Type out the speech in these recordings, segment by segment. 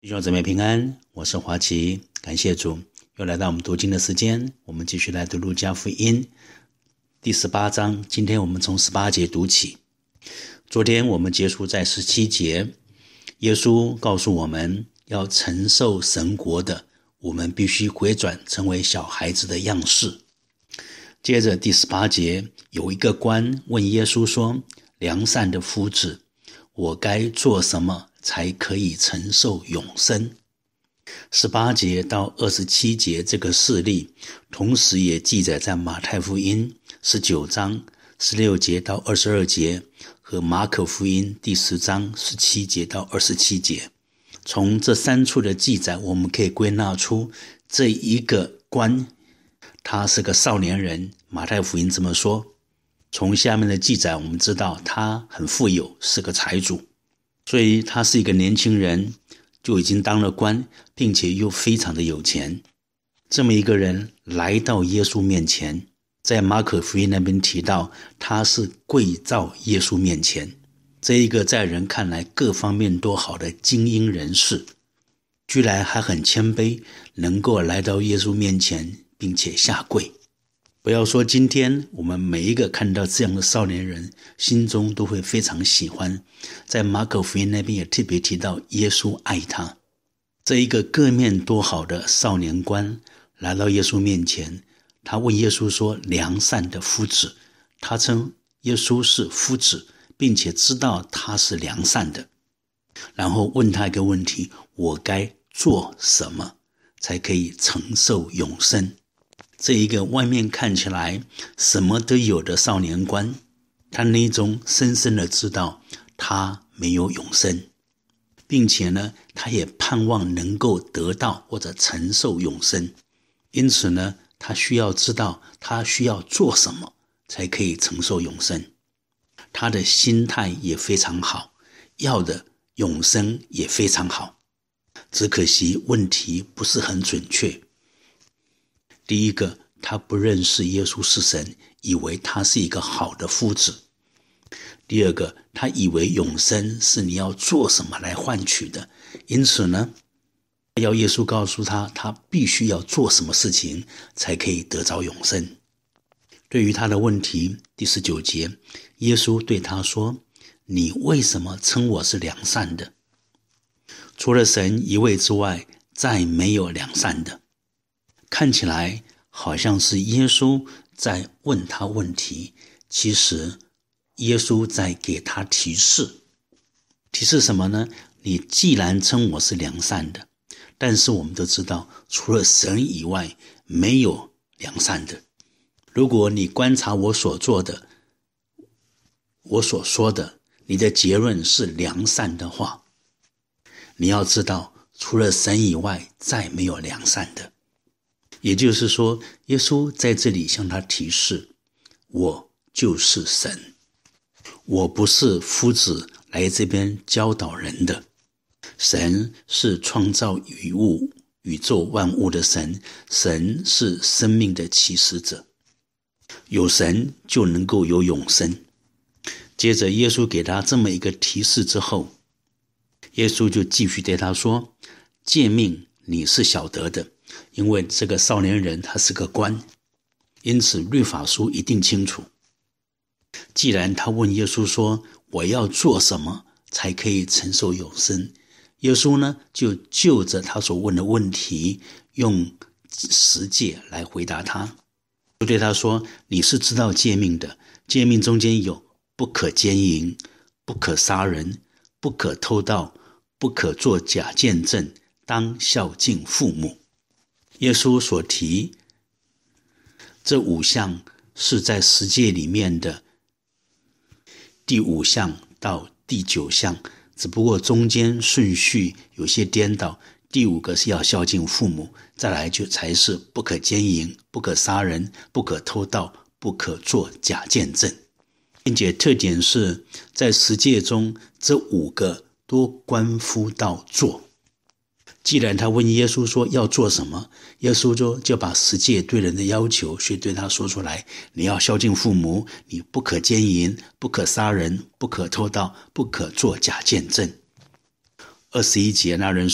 弟兄姊妹平安，我是华奇，感谢主，又来到我们读经的时间，我们继续来读路加福音第18章，今天我们从18节读起。昨天我们结束在17节，耶稣告诉我们要承受神国的，我们必须回转成为小孩子的样式。接着第18节，有一个官问耶稣说，良善的夫子，我该做什么才可以承受永生？18节到27节这个事例，同时也记载在马太福音19章16节到22节和马可福音第10章17节到27节。从这3处的记载，我们可以归纳出这一个官，他是个少年人，马太福音这么说。从下面的记载我们知道他很富有，是个财主，所以他是一个年轻人，就已经当了官，并且又非常的有钱。这么一个人来到耶稣面前，在马可福音那边提到他是跪到耶稣面前，这一个在人看来各方面都好的精英人士，居然还很谦卑，能够来到耶稣面前并且下跪。不要说今天我们每一个看到这样的少年人，心中都会非常喜欢。在马可福音那边也特别提到耶稣爱他。这一个各面多好的少年官来到耶稣面前，他问耶稣说，良善的夫子，他称耶稣是夫子，并且知道他是良善的，然后问他一个问题，我该做什么才可以承受永生？这一个外面看起来什么都有的少年官，他内中深深的知道他没有永生，并且呢，他也盼望能够得到或者承受永生。因此呢，他需要知道他需要做什么才可以承受永生。他的心态也非常好，要的永生也非常好，只可惜问题不是很准确。第一个，他不认识耶稣是神，以为他是一个好的夫子。第二个，他以为永生是你要做什么来换取的，因此呢，要耶稣告诉他，他必须要做什么事情才可以得着永生。对于他的问题，第19节，耶稣对他说，你为什么称我是良善的？除了神一位之外，再没有良善的。看起来好像是耶稣在问他问题，其实耶稣在给他提示。提示什么呢？你既然称我是良善的，但是我们都知道除了神以外没有良善的。如果你观察我所做的，我所说的，你的结论是良善的话，你要知道除了神以外再没有良善的。也就是说，耶稣在这里向他提示，我就是神，我不是夫子来这边教导人的。神是创造宇宙万物的神，神是生命的起始者，有神就能够有永生。接着耶稣给他这么一个提示之后，耶稣就继续对他说，诫命你是晓得的，因为这个少年人他是个官，因此律法书一定清楚。既然他问耶稣说，我要做什么才可以承受永生？耶稣呢，就就着他所问的问题，用十诫来回答他。就对他说，你是知道诫命的，诫命中间有不可奸淫，不可杀人，不可偷盗，不可作假见证，当孝敬父母。耶稣所提这5项是在十诫里面的第5项到第9项，只不过中间顺序有些颠倒，第5个是要孝敬父母，再来就才是不可奸淫，不可杀人，不可偷盗，不可作假见证。并且特点是在十诫中这5个都关乎到做。既然他问耶稣说要做什么，耶稣就把十诫对人的要求去对他说出来，你要孝敬父母，你不可奸淫，不可杀人，不可偷盗，不可作假见证。21节那人说，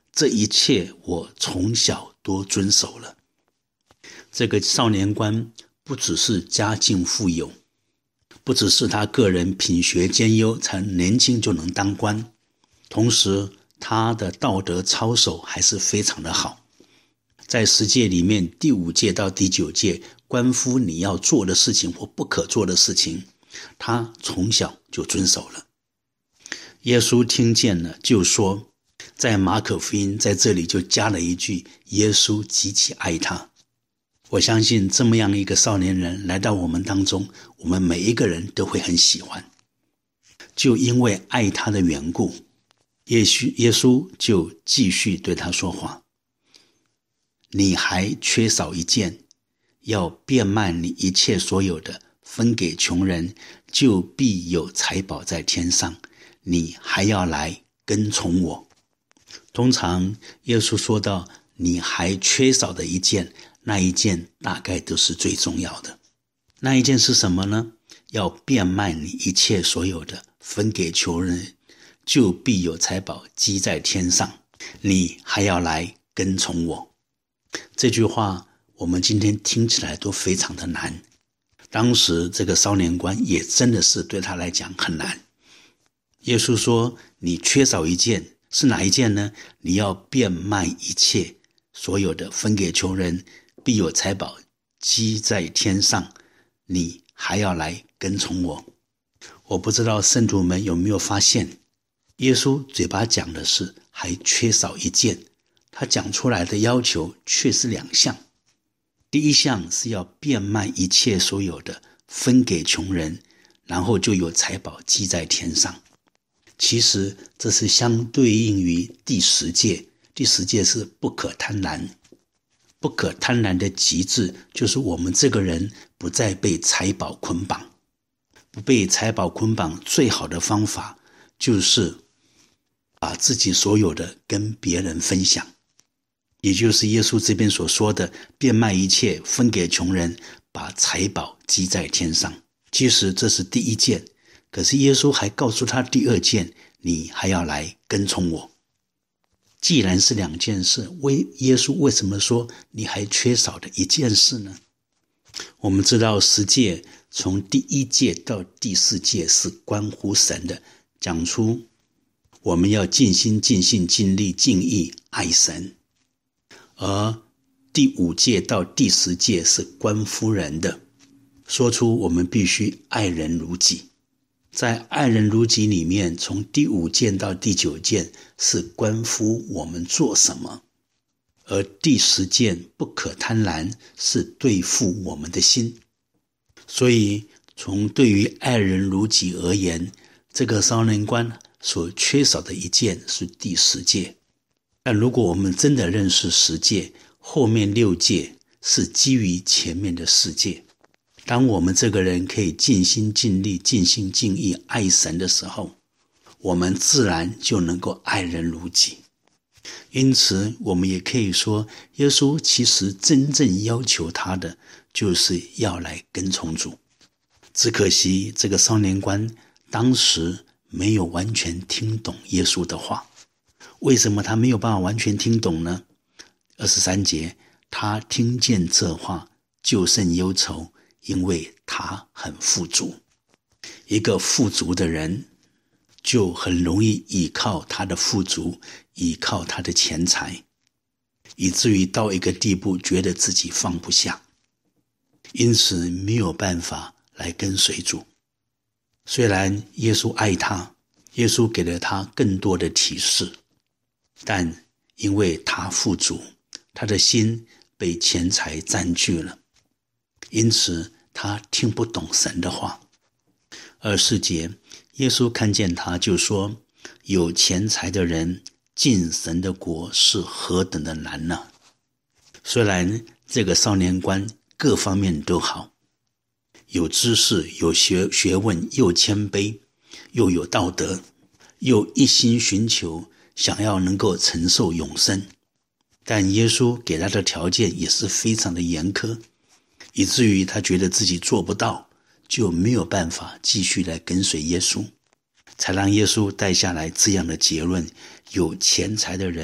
这一切我从小都遵守了。这个少年官不只是家境富有，不只是他个人品学兼优才年轻就能当官，同时他的道德操守还是非常的好。在十诫里面，第5诫到第9诫关乎你要做的事情或不可做的事情，他从小就遵守了。耶稣听见了就说，在马可福音在这里就加了一句，耶稣极其爱他。我相信这么样一个少年人来到我们当中，我们每一个人都会很喜欢。就因为爱他的缘故，耶稣就继续对他说话，你还缺少一件，要变卖你一切所有的，分给穷人，就必有财宝在天上，你还要来跟从我。通常耶稣说到你还缺少的一件，那一件大概都是最重要的。那一件是什么呢？要变卖你一切所有的，分给穷人，就必有财宝积在天上，你还要来跟从我。这句话我们今天听起来都非常的难，当时这个少年官也真的是对他来讲很难。耶稣说你缺少一件，是哪一件呢？你要变卖一切所有的，分给穷人，必有财宝积在天上，你还要来跟从我。我不知道圣徒们有没有发现，耶稣嘴巴讲的是还缺少一件，他讲出来的要求却是2项。第一项是要变卖一切所有的，分给穷人，然后就有财宝积在天上。其实这是相对应于第10诫，第10诫是不可贪婪。不可贪婪的极致，就是我们这个人不再被财宝捆绑。不被财宝捆绑最好的方法，就是把自己所有的跟别人分享，也就是耶稣这边所说的变卖一切，分给穷人，把财宝积在天上。其实这是第一件，可是耶稣还告诉他第2件，你还要来跟从我。既然是2件事，耶稣为什么说你还缺少的一件事呢？我们知道10诫从第1诫到第4诫是关乎神的，讲出我们要尽心尽性尽力尽意爱神，而第5诫到第10诫是关乎人的，说出我们必须爱人如己。在爱人如己里面，从第5件到第9件是关乎我们做什么，而第10件不可贪婪是对付我们的心。所以从对于爱人如己而言，这个少年官所缺少的一件是第10诫。但如果我们真的认识10诫，后面6诫是基于前面的4诫。当我们这个人可以尽心尽力尽心尽意爱神的时候，我们自然就能够爱人如己。因此我们也可以说，耶稣其实真正要求他的就是要来跟从主。只可惜这个少年官当时没有完全听懂耶稣的话。为什么他没有办法完全听懂呢？23节，他听见这话就甚忧愁，因为他很富足。一个富足的人就很容易依靠他的富足，依靠他的钱财，以至于到一个地步觉得自己放不下，因此没有办法来跟随主。虽然耶稣爱他，耶稣给了他更多的提示，但因为他富足，他的心被钱财占据了，因此他听不懂神的话。24节，耶稣看见他就说，有钱财的人进神的国是何等的难呢？虽然这个少年官各方面都好，有知识，有学问，又谦卑，又有道德，又一心寻求想要能够承受永生，但耶稣给他的条件也是非常的严苛，以至于他觉得自己做不到，就没有办法继续来跟随耶稣，才让耶稣带下来这样的结论，有钱财的人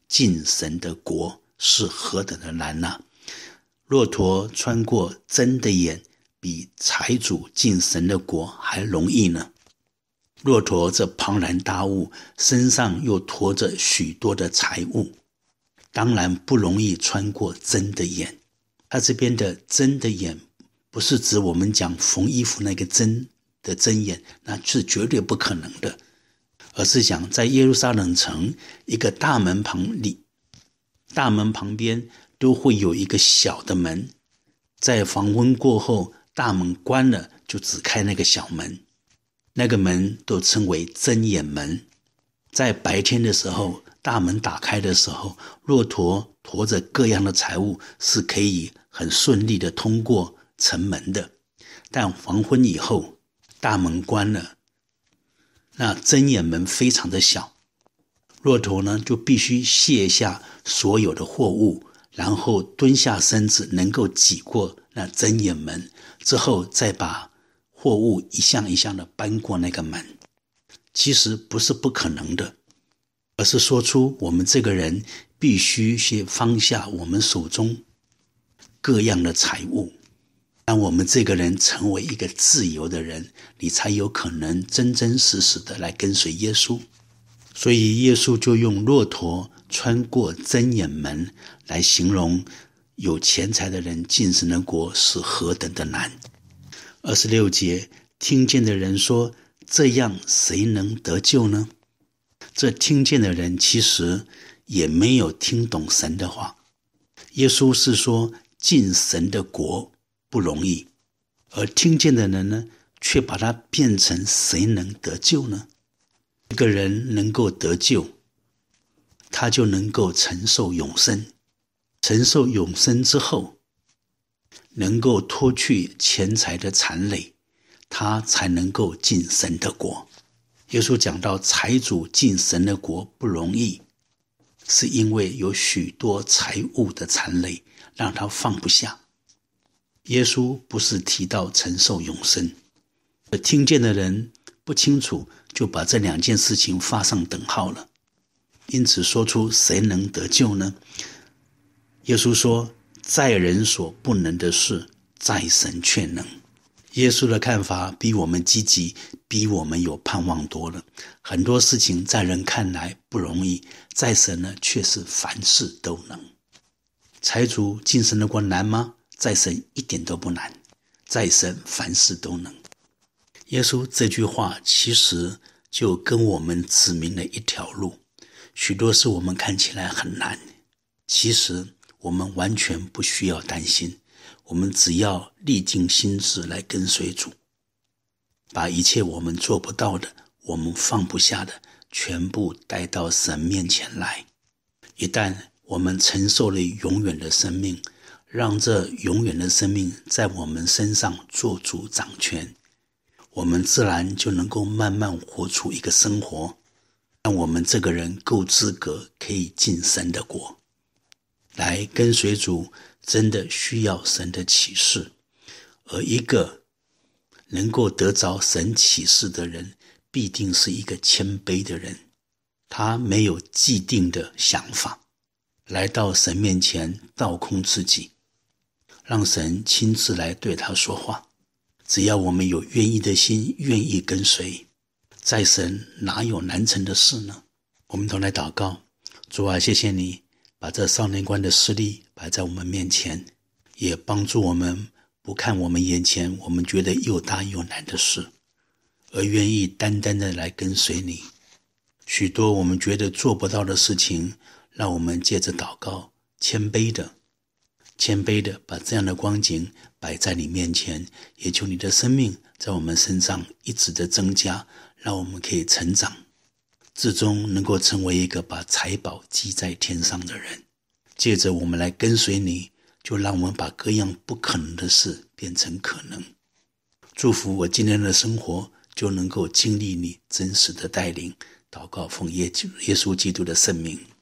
进神的国是何等的难啊！骆驼穿过针的眼，比财主进神的国还容易呢。骆驼这庞然大物，身上又驮着许多的财物，当然不容易穿过针的眼。它这边的针的眼不是指我们讲缝衣服那个针的针眼，那是绝对不可能的，而是讲在耶路撒冷城一个大门旁边都会有一个小的门，在黄昏过后大门关了，就只开那个小门，那个门都称为针眼门。在白天的时候，大门打开的时候，骆驼驮着各样的财物是可以很顺利的通过城门的，但黄昏以后大门关了，那针眼门非常的小，骆驼呢就必须卸下所有的货物，然后蹲下身子能够挤过那针眼门，之后再把货物一项一项的搬过那个门。其实不是不可能的，而是说出我们这个人必须先放下我们手中各样的财物，让我们这个人成为一个自由的人，你才有可能真真实实的来跟随耶稣。所以耶稣就用骆驼穿过针眼门来形容有钱财的人进神的国是何等的难。26节，听见的人说，这样谁能得救呢？这听见的人其实也没有听懂神的话。耶稣是说进神的国不容易，而听见的人呢，却把它变成谁能得救呢？一个人能够得救，他就能够承受永生，承受永生之后，能够脱去钱财的残累，他才能够进神的国。耶稣讲到财主进神的国不容易，是因为有许多财物的残累让他放不下。耶稣不是提到承受永生，听见的人不清楚，就把这两件事情画上等号了。因此说出谁能得救呢？耶稣说，在人所不能的事，在神却能。耶稣的看法比我们积极，比我们有盼望多了。很多事情在人看来不容易，在神呢却是凡事都能。财主进神的国难吗？在神一点都不难，在神凡事都能。耶稣这句话其实就跟我们指明了一条路，许多事我们看起来很难，其实我们完全不需要担心，我们只要立定心志来跟随主，把一切我们做不到的，我们放不下的，全部带到神面前来。一旦我们承受了永远的生命，让这永远的生命在我们身上做主掌权，我们自然就能够慢慢活出一个生活，让我们这个人够资格可以进神的国。来跟随主真的需要神的启示，而一个能够得着神启示的人，必定是一个谦卑的人，他没有既定的想法，来到神面前倒空自己，让神亲自来对他说话。只要我们有愿意的心，愿意跟随，在神哪有难成的事呢？我们都来祷告。主啊，谢谢你把这少年观的事例摆在我们面前，也帮助我们不看我们眼前我们觉得又大又难的事，而愿意单单的来跟随你。许多我们觉得做不到的事情，让我们借着祷告谦卑的把这样的光景摆在你面前，也求你的生命在我们身上一直的增加，让我们可以成长，最终能够成为一个把财宝积在天上的人。借着我们来跟随你，就让我们把各样不可能的事变成可能。祝福我今天的生活就能够经历你真实的带领。祷告奉耶稣基督的圣名。